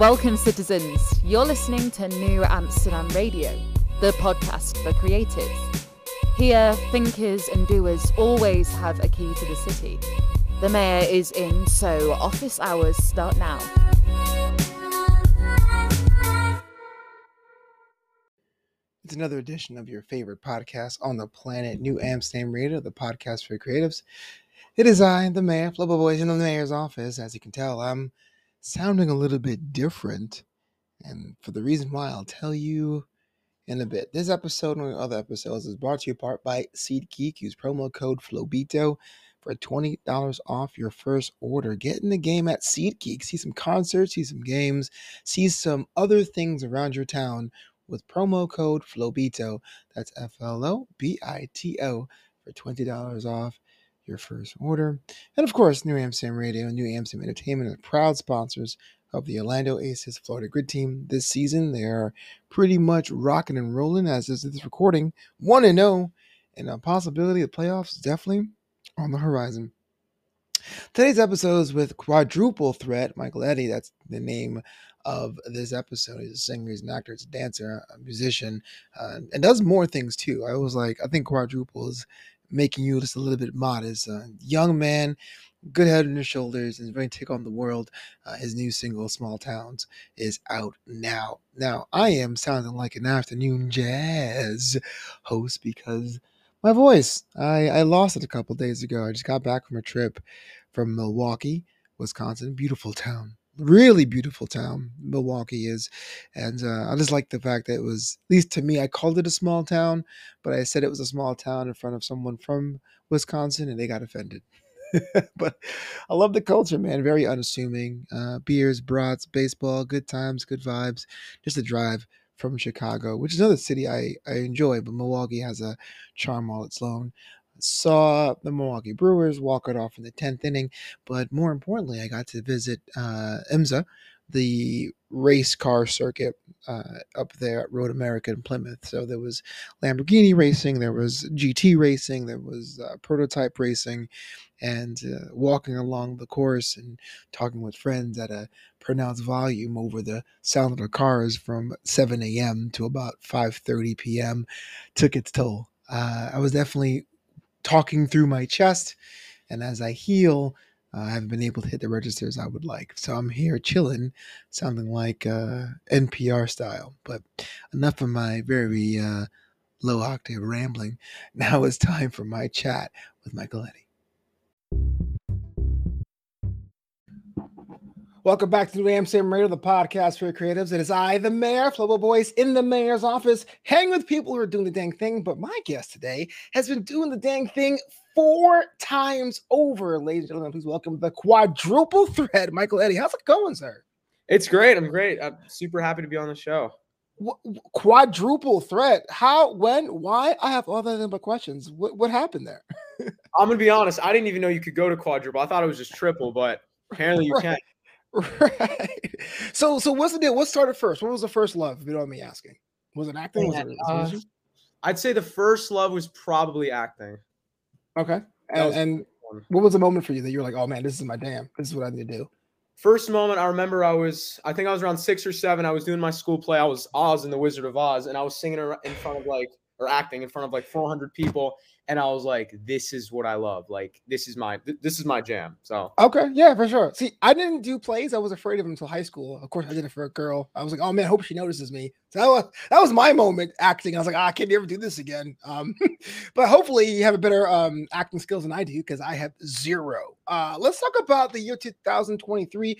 Welcome, citizens. You're listening to New Amsterdam Radio, the podcast for creatives. Here, thinkers and doers always have a key to the city. The mayor is in, so office hours start now. It's another edition of your favorite podcast on the planet, New Amsterdam Radio, the podcast for creatives. It is I, the mayor, Flubba Boys, in the mayor's office. As you can tell, I'm sounding a little bit different, and for the reason why, I'll tell you in a bit. This episode and other episodes is brought to you in part by SeatGeek. Use promo code FLOBITO for $20 off your first order. Get in the game at SeatGeek. See some concerts, see some games, see some other things around your town with promo code FLOBITO. That's FLOBITO for $20 off your first order. And of course, New Amsterdam Radio and New Amsterdam Entertainment are proud sponsors of the Orlando Aces Florida Grid Team this season. They are pretty much rocking and rolling as is this recording, 1-0, and a possibility of playoffs is definitely on the horizon. Today's episode is with Quadruple Threat, Michael Eddie. That's the name of this episode. He's a singer, he's an actor, he's a dancer, a musician, and does more things too. I think Quadruple is making you just a little bit modest. Young man, good head on his shoulders, and ready to take on the world. His new single, Small Towns, is out now. Now, I am sounding like an afternoon jazz host because my voice, I lost it a couple days ago. I just got back from a trip from Milwaukee, Wisconsin. Beautiful town. Really beautiful town, Milwaukee is. And I just like the fact that it was, at least to me, I called it a small town, but I said it was a small town in front of someone from Wisconsin, and they got offended. But I love the culture, man. Very unassuming. Beers, brats, baseball, good times, good vibes. Just a drive from Chicago, which is another city I enjoy, but Milwaukee has a charm all its own. Saw the Milwaukee Brewers walk it off in the 10th inning, but more importantly, I got to visit IMSA, the race car circuit up there at Road America in Plymouth. So there was Lamborghini racing, there was GT racing, there was prototype racing, and walking along the course and talking with friends at a pronounced volume over the sound of the cars from 7 a.m. to about 5:30 p.m. took its toll. I was definitely talking through my chest, and as I heal, I haven't been able to hit the registers I would like. So I'm here chilling, sounding like NPR style. But enough of my very low octave rambling. Now it's time for my chat with Michael Eddie. Welcome back to New Amsterdam Radio, the podcast for creatives. It is I, the mayor, Flubba Boys, in the mayor's office, hanging with people who are doing the dang thing. But my guest today has been doing the dang thing 4 times over. Ladies and gentlemen, please welcome the Quadruple Threat, Michael Eddie. How's it going, sir? It's great. I'm great. I'm super happy to be on the show. Quadruple Threat. How, when, why? I have all that but questions. What happened there? I'm going to be honest. I didn't even know you could go to quadruple. I thought it was just triple, but apparently you can. Right. So what's the deal? What started first? What was the first love, if you don't mind me asking? Was it acting? Was it I'd say the first love was probably acting. Okay. And what was the moment for you that you were like, oh man, this is my jam. This is what I need to do? First moment, I remember I think I was around 6 or 7. I was doing my school play. I was Oz in the Wizard of Oz, and I was singing in front of acting in front of 400 people. And I was like, this is what I love. This is my jam. So okay, yeah, for sure. See, I didn't do plays. I was afraid of them until high school. Of course, I did it for a girl. I was like, oh man, I hope she notices me. So that was my moment acting. I was like, I can't ever do this again. But hopefully you have a better acting skills than I do, because I have 0. Let's talk about the year 2023.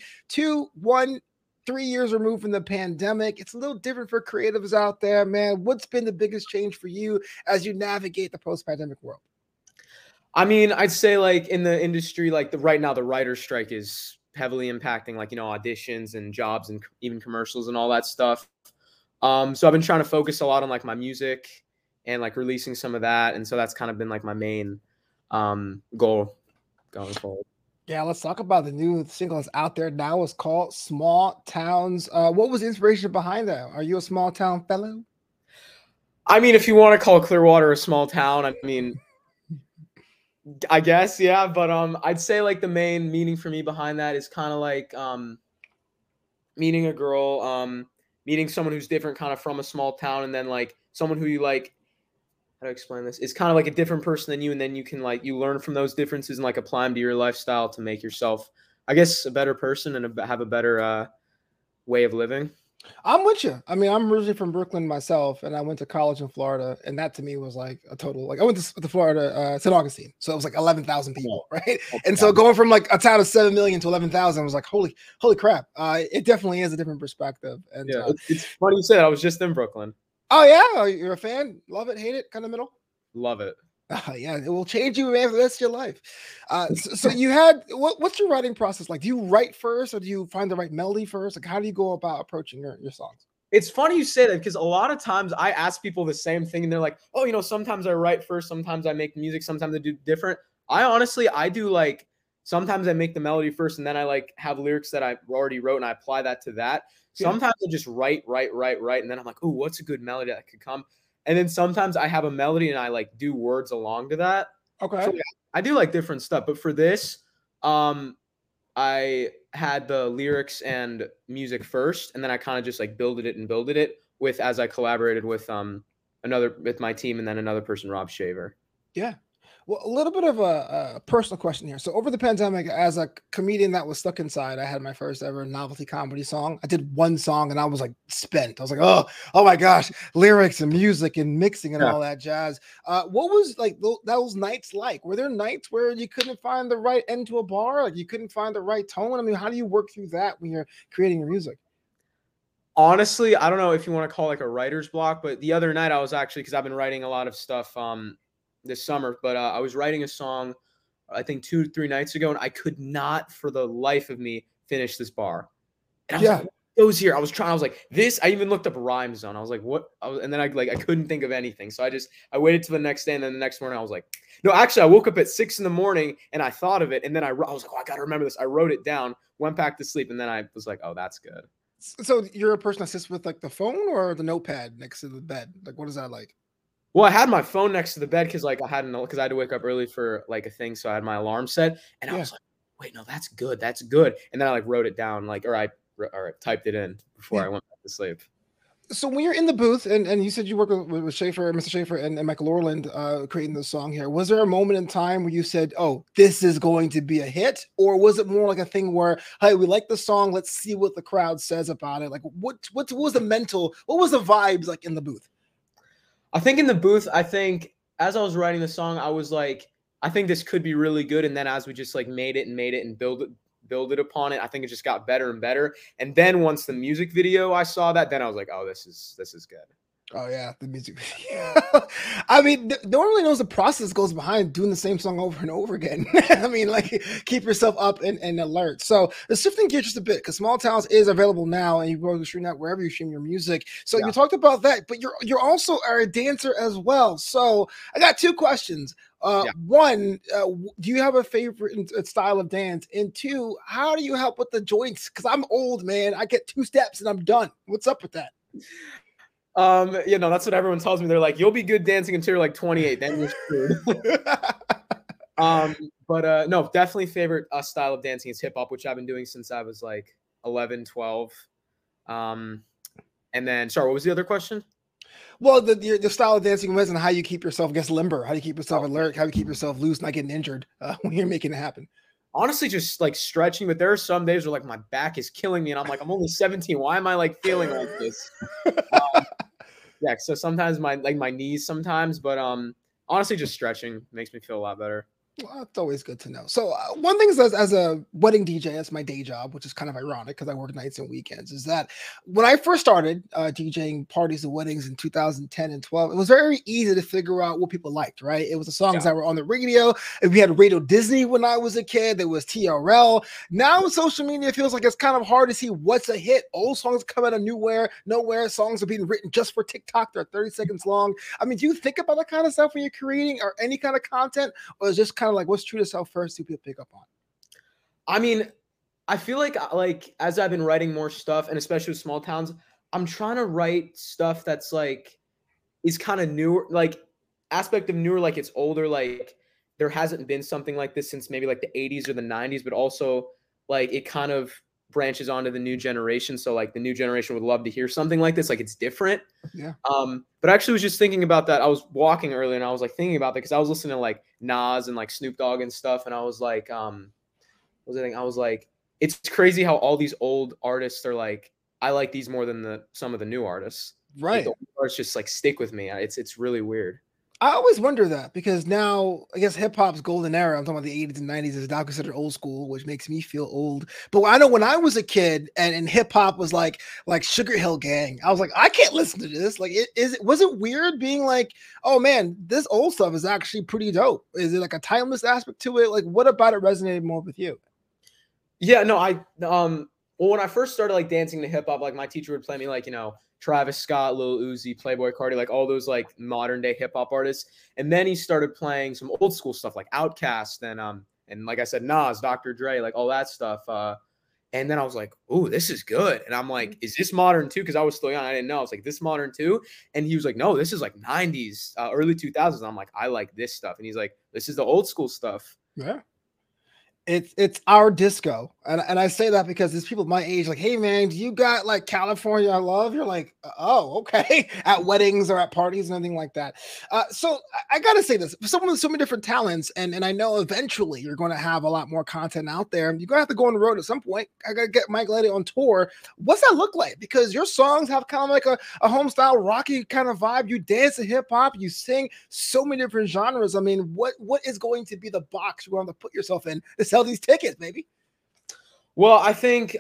3 years removed from the pandemic. It's a little different for creatives out there, man. What's been the biggest change for you as you navigate the post-pandemic world? I mean, I'd say in the industry, right now, the writer's strike is heavily impacting auditions and jobs and even commercials and all that stuff. So I've been trying to focus a lot on my music and releasing some of that. And so that's kind of been my main goal going forward. Yeah, let's talk about the new single that's out there now. It's called Small Towns. What was the inspiration behind that? Are you a small town fellow? I mean, if you want to call Clearwater a small town, I mean, I guess, yeah. But I'd say the main meaning for me behind that is kind of meeting a girl, meeting someone who's different, kind of from a small town, and then like someone who you like. How to explain this? It's kind of like a different person than you, and then you can like you learn from those differences and like apply them to your lifestyle to make yourself, I guess, a better person and have a better way of living. I'm with you. I mean, I'm originally from Brooklyn myself, and I went to college in Florida, and that to me was like a total like I went to Florida, St. Augustine, so it was like 11,000 people, right? And so going from like a town of 7 million to 11,000 was like holy crap. It definitely is a different perspective. And yeah, it's funny you said that. I was just in Brooklyn. Oh yeah, you're a fan? Love it, hate it, kind of middle? Love it. Yeah, it will change you, man, for the rest of your life. So you had what's your writing process like? Do you write first, or do you find the right melody first? Like, how do you go about approaching your songs? It's funny you say that because a lot of times I ask people the same thing, and they're like, "Oh, you know, sometimes I write first, sometimes I make music, sometimes I do different." I do like sometimes I make the melody first, and then I like have lyrics that I already wrote, and I apply that to that. Yeah. Sometimes I just write, and then I'm like, "Oh, what's a good melody that could come?" And then sometimes I have a melody and I like do words along to that. Okay. So, yeah, I do like different stuff. But for this, I had the lyrics and music first, and then I kind of just like builded it with as I collaborated with with my team and then another person, Rob Shaver. Yeah. Well, a little bit of a personal question here. So over the pandemic, as a comedian that was stuck inside, I had my first ever novelty comedy song. I did one song and I was like spent. I was like, oh my gosh, lyrics and music and mixing and all that jazz. What was like those nights like? Were there nights where you couldn't find the right end to a bar? Like you couldn't find the right tone? I mean, how do you work through that when you're creating your music? Honestly, I don't know if you want to call it like a writer's block, but the other night I was actually, because I've been writing a lot of stuff this summer, but I was writing a song, I think 2-3 nights ago, and I could not for the life of me finish this bar. And I was like, it was here. I was like, this, I even looked up Rhyme Zone. I was like, what? And then I couldn't think of anything. So I waited till the next day, and then the next morning I was like, no, actually I woke up at 6 a.m. and I thought of it. And then I was like, oh, I got to remember this. I wrote it down, went back to sleep. And then I was like, oh, that's good. So you're a person that sits with like the phone or the notepad next to the bed? Like, what is that like? Well, I had my phone next to the bed because I had to wake up early for like a thing, so I had my alarm set, and I was like, "Wait, no, that's good, And then I like wrote it down, or I typed it in before I went back to sleep. So when you're in the booth, and you said you work with Schaefer, Mr. Schaefer, and Michael Orland creating the song here, was there a moment in time where you said, "Oh, this is going to be a hit," or was it more like a thing where, "Hey, we like the song, let's see what the crowd says about it"? Like, what was the vibes like in the booth? I think in the booth, as I was writing the song, I was like, I think this could be really good. And then as we just like made it and build it upon it, I think it just got better and better. And then once the music video, I saw that, then I was like, oh, this is good. Oh yeah, the music video. I mean, no one really knows the process goes behind doing the same song over and over again. I mean, like keep yourself up and alert. So shifting gears just a bit, because Small Towns is available now, and you can stream that wherever you stream your music. So you talked about that, but you're also a dancer as well. So I got 2 questions. One, do you have a favorite style of dance? And 2, how do you help with the joints? Because I'm old, man. I get 2 steps and I'm done. What's up with that? That's what everyone tells me. They're like, you'll be good dancing until you're like 28, then you're screwed. No, definitely favorite style of dancing is hip hop, which I've been doing since I was like 11, 12. And then, sorry, what was the other question? Well, the style of dancing was and how you keep yourself, I guess, limber, how do you keep yourself alert, how do you keep yourself loose, not getting injured when you're making it happen? Honestly, just like stretching, but there are some days where like my back is killing me and I'm like, I'm only 17. Why am I like feeling like this? Yeah. So sometimes my knees sometimes, but honestly, just stretching makes me feel a lot better. Well, it's always good to know. So one thing is as a wedding DJ, that's my day job, which is kind of ironic because I work nights and weekends, is that when I first started DJing parties and weddings in 2010 and 12, it was very easy to figure out what people liked, right? It was the songs that were on the radio. And we had Radio Disney when I was a kid. There was TRL. Now with social media, it feels like it's kind of hard to see what's a hit. Old songs come out of nowhere. Songs are being written just for TikTok. They're 30 seconds long. I mean, do you think about that kind of stuff when you're creating or any kind of content, or is just kind of like what's true to self first, who people pick up on? I mean, I feel like as I've been writing more stuff, and especially with Small Towns, I'm trying to write stuff that's like is kind of newer, like aspect of newer, like it's older, like there hasn't been something like this since maybe like the 80s or the 90s, but also like it kind of branches onto the new generation. So like the new generation would love to hear something like this. Like it's different. Yeah. But I actually was just thinking about that. I was walking earlier and I was like thinking about that because I was listening to like Nas and like Snoop Dogg and stuff. And I was like, what was I thinking? I was like, it's crazy how all these old artists are like, I like these more than some of the new artists. Right. Like, the old artists just like stick with me. It's really weird. I always wonder that because now I guess hip hop's golden era, I'm talking about the 80s and 90s, is now considered old school, which makes me feel old. But I know when I was a kid and hip hop was like Sugar Hill Gang, I was like, I can't listen to this. Like, was it weird being like, oh man, this old stuff is actually pretty dope? Is it like a timeless aspect to it? Like, what about it resonated more with you? Yeah, no, well, when I first started like dancing to hip hop, like my teacher would play me like, Travis Scott, Lil Uzi, Playboi Carti, like all those like modern day hip hop artists. And then he started playing some old school stuff like Outkast and like I said, Nas, Dr. Dre, like all that stuff. And then I was like, "Ooh, this is good." And I'm like, "Is this modern too?" Because I was still young, I didn't know. I was like, "This modern too?" And he was like, "No, this is like 90s, early 2000s." And I'm like, "I like this stuff." And he's like, "This is the old school stuff." Yeah. It's our disco. And I say that because there's people my age like, hey man, do you got like California I Love? You're like, oh, okay. At weddings or at parties and anything like that. So I gotta say this, for someone with so many different talents, and I know eventually you're gonna have a lot more content out there. You're gonna have to go on the road at some point. I gotta get Mike Lady on tour. What's that look like? Because your songs have kind of like a home style rocky kind of vibe. You dance to hip hop, you sing so many different genres. I mean, what is going to be the box you're going to put yourself in to sell these tickets, baby? Well, I think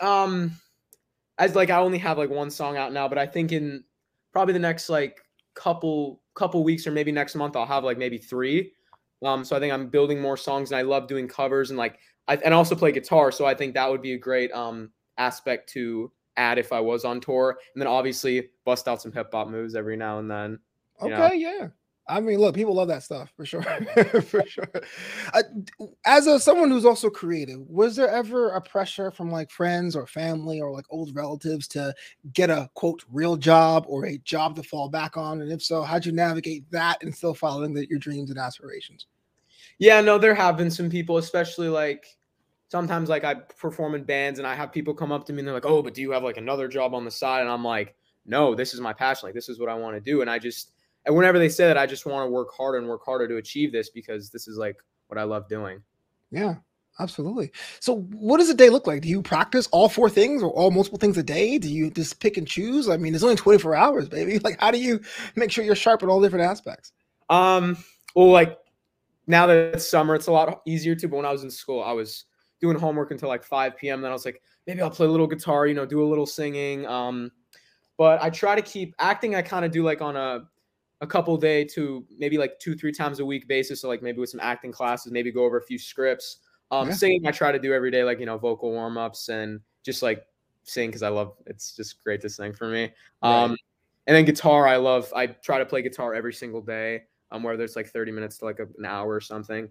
as like I only have like one song out now, but I think in probably the next like couple weeks or maybe next month I'll have like maybe 3. So I think I'm building more songs and I love doing covers and like and also play guitar. So I think that would be a great aspect to add if I was on tour. And then obviously bust out some hip hop moves every now and then. Okay, yeah. I mean, look, people love that stuff for sure. For sure. As someone who's also creative, was there ever a pressure from like friends or family or like old relatives to get a quote real job or a job to fall back on? And if so, how'd you navigate that and still following your dreams and aspirations? Yeah, no, there have been some people, especially like sometimes like I perform in bands and I have people come up to me and they're like, "Oh, but do you have like another job on the side?" And I'm like, "No, this is my passion. Like this is what I want to do." And whenever they say that, I just want to work harder and work harder to achieve this because this is like what I love doing. Yeah, absolutely. So what does a day look like? Do you practice all 4 things or all multiple things a day? Do you just pick and choose? I mean, there's only 24 hours, baby. Like, how do you make sure you're sharp in all different aspects? Well, like now that it's summer, it's a lot easier to, but when I was in school, I was doing homework until like 5 p.m. Then I was like, maybe I'll play a little guitar, do a little singing. But I try to keep acting. I kind of do like on a couple day to maybe like 2-3 times a week basis. So like maybe with some acting classes, maybe go over a few scripts. Singing, I try to do every day, like, vocal warm-ups and just like sing because it's just great to sing for me. Right. And then guitar, I try to play guitar every single day, whether it's like 30 minutes to like an hour or something.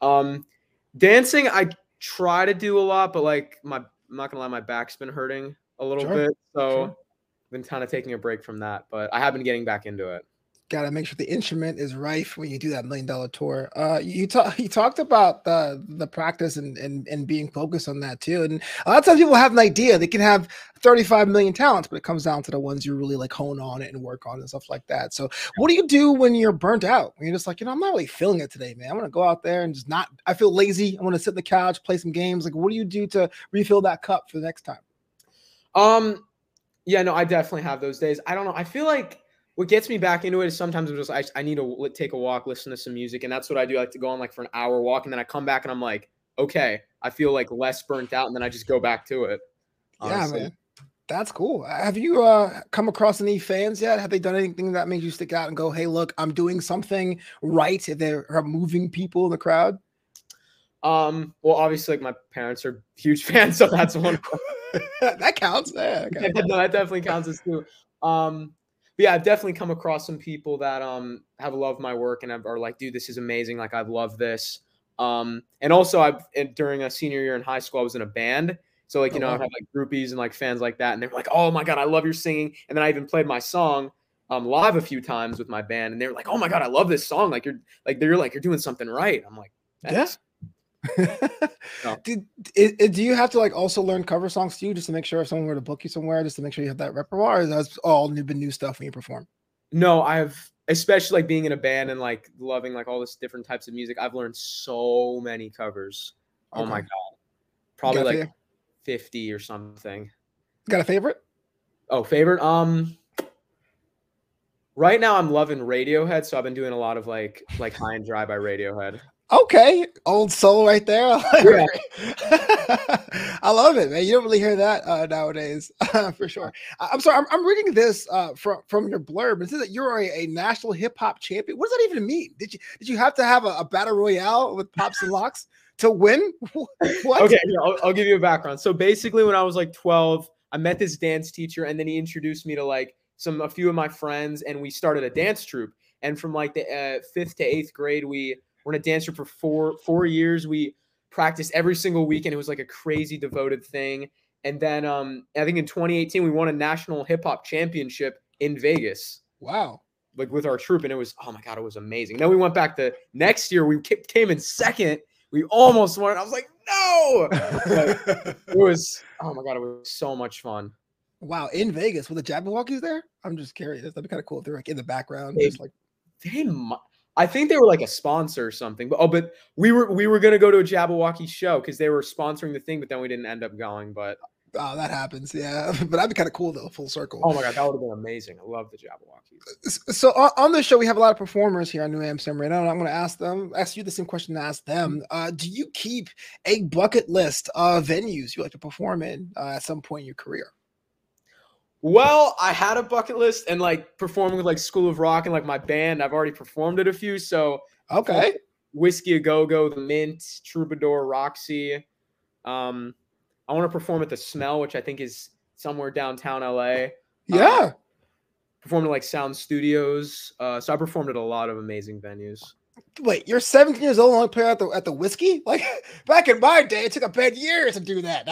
Dancing, I try to do a lot, but like I'm not gonna lie, my back's been hurting a little bit. So I've been kind of taking a break from that, but I have been getting back into it. Got to make sure the instrument is rife when you do that $1 million tour. You talked about the practice and being focused on that too. And a lot of times people have an idea. They can have 35 million talents, but it comes down to the ones you really like hone on it and work on and stuff like that. So what do you do when you're burnt out? When you're just like, I'm not really feeling it today, man. I'm going to go out there and I feel lazy. I want to sit on the couch, play some games. Like, what do you do to refill that cup for the next time? Yeah, no, I definitely have those days. I don't know. I feel like what gets me back into it is sometimes I'm just, I need to take a walk, listen to some music. And that's what I do. I like to go on like for an hour walk. And then I come back and I'm like, okay, I feel like less burnt out. And then I just go back to it. Honestly. Yeah, man. That's cool. Have you come across any fans yet? Have they done anything that makes you stick out and go, hey, look, I'm doing something right? If they're moving people in the crowd? Well, obviously, like my parents are huge fans, so that's one. That counts. Yeah, okay. No, that definitely counts as too. But yeah, I've definitely come across some people that have loved my work and are like, dude, this is amazing. Like, I love this. And also, during a senior year in high school, I was in a band. So like, I have like groupies and like fans like that. And they're like, oh my God, I love your singing. And then I even played my song live a few times with my band. And they were like, oh my God, I love this song. Like you're doing something right. I'm like, thanks. Yeah. No. Do you have to like also learn cover songs too, just to make sure if someone were to book you somewhere, just to make sure you have that repertoire? Or that's all new stuff when you perform? No, I have, especially like being in a band and like loving like all this different types of music. I've learned so many covers. Oh my Okay. God. Probably like favorite? 50 or something. Got a favorite? Oh, favorite? Right now I'm loving Radiohead, so I've been doing a lot of like High and Dry by Radiohead. Okay, old soul right there. Yeah. I love it, man. You don't really hear that nowadays, for sure. I'm sorry. I'm reading this from your blurb. It says that you're a national hip hop champion. What does that even mean? Did you have to have a battle royale with Pops and Locks to win? What? Okay, I'll give you a background. So basically, when I was like 12, I met this dance teacher, and then he introduced me to like a few of my friends, and we started a dance troupe. And from like the 5th to 8th grade, we were in a dance troupe for four years. We practiced every single weekend. It was like a crazy devoted thing. And then I think in 2018, we won a national hip hop championship in Vegas. Wow. Like with our troupe. And it was, oh my God, it was amazing. Then we went back the next year. We came in second. We almost won. I was like, no. It was, oh my God, it was so much fun. Wow. In Vegas with the Jabberwockies there? I'm just curious. That'd be kind of cool if they're like in the background. I think they were like a sponsor or something, but we were gonna go to a Jabberwocky show because they were sponsoring the thing, but then we didn't end up going. But that happens, yeah. But that'd be kind of cool though, full circle. Oh my God, that would have been amazing. I love the Jabberwockies. So on the show, we have a lot of performers here on New Amsterdam Radio, and I'm going to ask you the same question to ask them. Do you keep a bucket list of venues you like to perform in at some point in your career? Well, I had a bucket list, and like performing with like School of Rock and like my band, I've already performed at a few. So okay, Whiskey A Go Go, The Mint, Troubadour, Roxy. I want to perform at the Smell, which I think is somewhere downtown LA. Yeah, performed at like Sound Studios. So I performed at a lot of amazing venues. Wait, you're 17 years old and only play at the Whiskey? Like back in my day, it took a bad years to do that.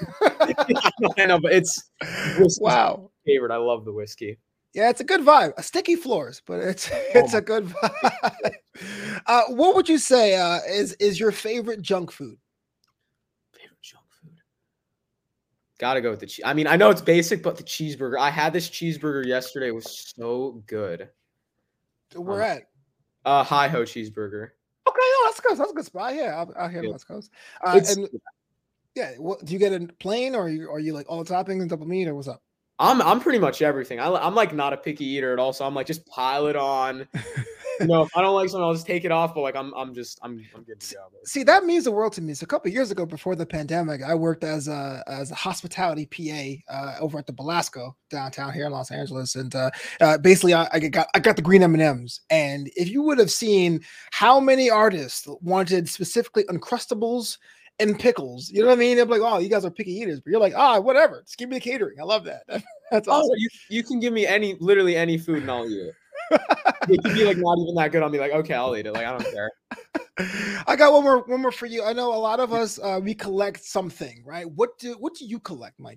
I know, but it's wow. Favorite. I love the Whiskey. Yeah, it's a good vibe. Sticky floors, but it's a good vibe. What would you say is your favorite junk food? Favorite junk food? Gotta go with the cheese. I mean, I know it's basic, but the cheeseburger. I had this cheeseburger yesterday. It was so good. Where at? Hi Ho Cheeseburger. Okay, that's good. That's a good spot. Yeah, out here in West Coast. And yeah, do you get a plain, or are you like all toppings and double meat, or what's up? I'm pretty much everything. I'm like not a picky eater at all, so I'm like just pile it on. You know, if I don't like something, I'll just take it off. But like I'm good to go. See, that means the world to me. So a couple of years ago, before the pandemic, I worked as a hospitality PA over at the Belasco downtown here in Los Angeles, and basically I got the green M&Ms. And if you would have seen how many artists wanted specifically Uncrustables and pickles, you know what I mean? They're like, oh, you guys are picky eaters, but you're like, whatever, just give me the catering. I love that. That's awesome. You can give me literally any food and I'll eat it. It could be like not even that good. I'll be like, okay, I'll eat it. Like I don't care. I got one more for you. I know a lot of us we collect something, right? What do you collect, Mike?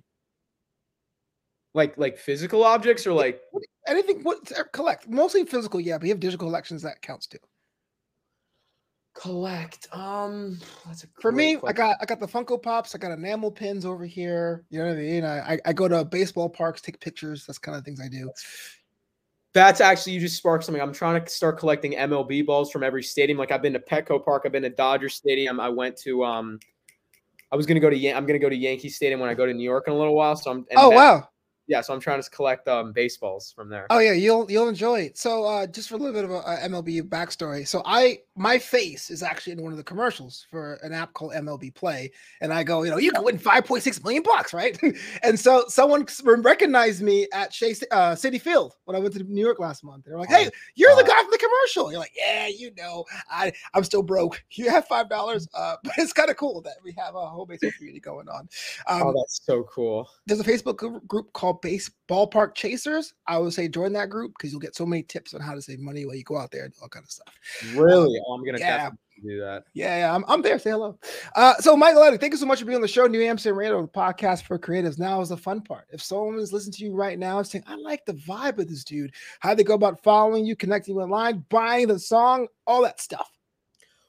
Like physical objects or like anything? What collect? Mostly physical, yeah. But you have digital collections that counts too. Collect. That's for me. Question. I got the Funko Pops. I got enamel pins over here. You know what I mean? I go to baseball parks, take pictures. That's kind of things I do. That's actually, you just sparked something. I'm trying to start collecting MLB balls from every stadium. Like I've been to Petco Park, I've been to Dodger Stadium. I went to I'm gonna go to Yankee Stadium when I go to New York in a little while. So wow. Yeah, so I'm trying to collect baseballs from there. Oh yeah, you'll enjoy it. So just for a little bit of a MLB backstory. So my face is actually in one of the commercials for an app called MLB Play, and I go, you can win $5.6 million, right? And so someone recognized me at Shea City Field when I went to New York last month. They're like, "Hey, you're the guy from the commercial." You're like, "Yeah, I'm still broke. You have $5, but it's kind of cool that we have a whole baseball community going on." That's so cool. There's a Facebook group called Ballpark Chasers. I would say join that group because you'll get so many tips on how to save money while you go out there and do all kind of stuff. Really? I'm gonna definitely do that. Yeah, I'm there. Say hello. So Michael Eddie, thank you so much for being on the show. New Amsterdam Radio, the podcast for creatives. Now is the fun part. If someone is listening to you right now and saying, I like the vibe of this dude, how do they go about following you, connecting you online, buying the song, all that stuff?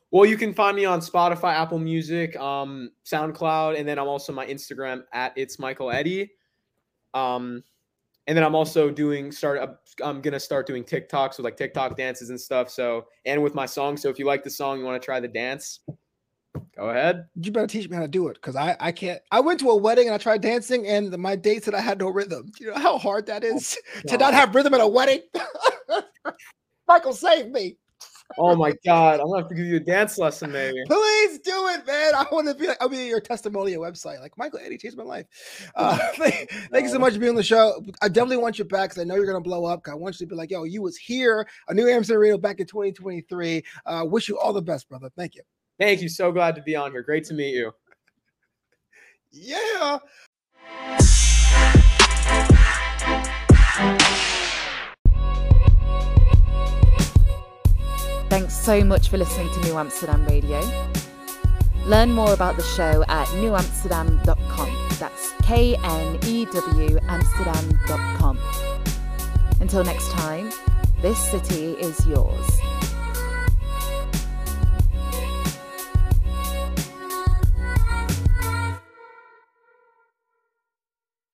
Well, you can find me on Spotify, Apple Music, SoundCloud, and then I'm also my Instagram at It's Michael Eddie. And then I'm also I'm gonna start doing TikToks with like TikTok dances and stuff. So, and with my song. So if you like the song, you want to try the dance, go ahead. You better teach me how to do it, because I can't. I went to a wedding and I tried dancing, and my date said I had no rhythm. You know how hard that is to not have rhythm at a wedding? Michael, save me. Oh my God, I'm gonna have to give you a dance lesson, maybe. Please do it, man. I want to be like, I'll be your testimonial website. Like, Michael Eddie changed my life. Thank you so much for being on the show. I definitely want you back, because I know you're gonna blow up. I want you to be like, yo, you was here, a New Amsterdam Radio back in 2023. Wish you all the best, brother. Thank you. Thank you. So glad to be on here. Great to meet you. Yeah. Thanks so much for listening to New Amsterdam Radio. Learn more about the show at newamsterdam.com. That's KNEW Amsterdam.com. Until next time, this city is yours.